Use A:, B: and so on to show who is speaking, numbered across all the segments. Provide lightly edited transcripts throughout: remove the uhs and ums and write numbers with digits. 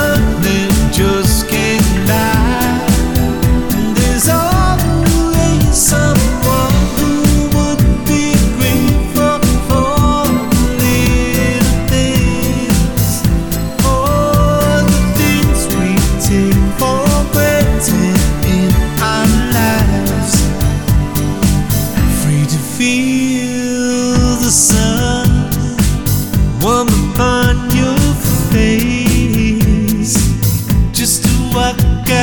A: money just can't lie. There's always someone who would be grateful for little things, all the things we take for granted in our lives. Free to feel the sun warm upon your face, just to walk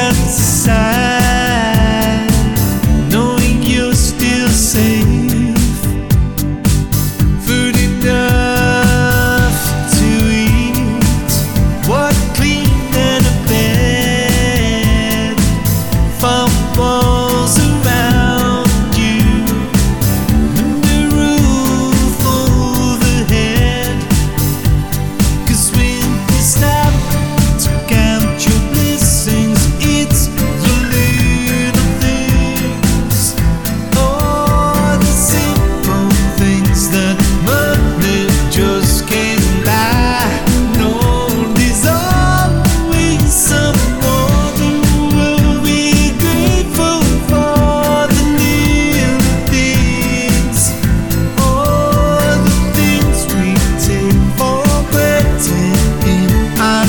A: outside, knowing you're still safe. Food enough to eat, water clean and a bed, farm walls around you, and a roof overhead. 'Cause when you stop to count your blessings, it's the little things, all the simple things that money just can't buy. No, there's always someone who will be grateful for the little things, all the things we take for granted in our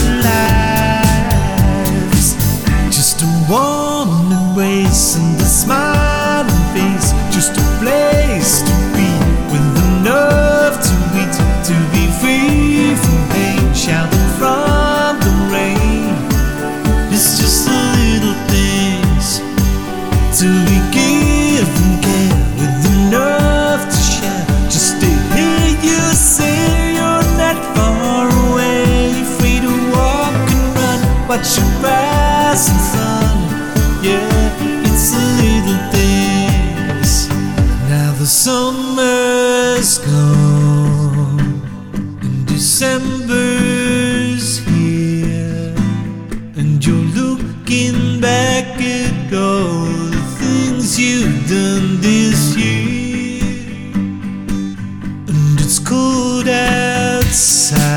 A: lives. Just a warm embrace and a smiling face, just a place to be with enough to eat, to be free from pain, shouting from the rain. It's just the little things to be given care with enough to share. Just to hear you say you're not far away, free to walk and run, watch your passing sun. Yeah, it's the little things. Now the summer's gone and December's here, and you're looking back at all the things you've done this year. And it's cold outside,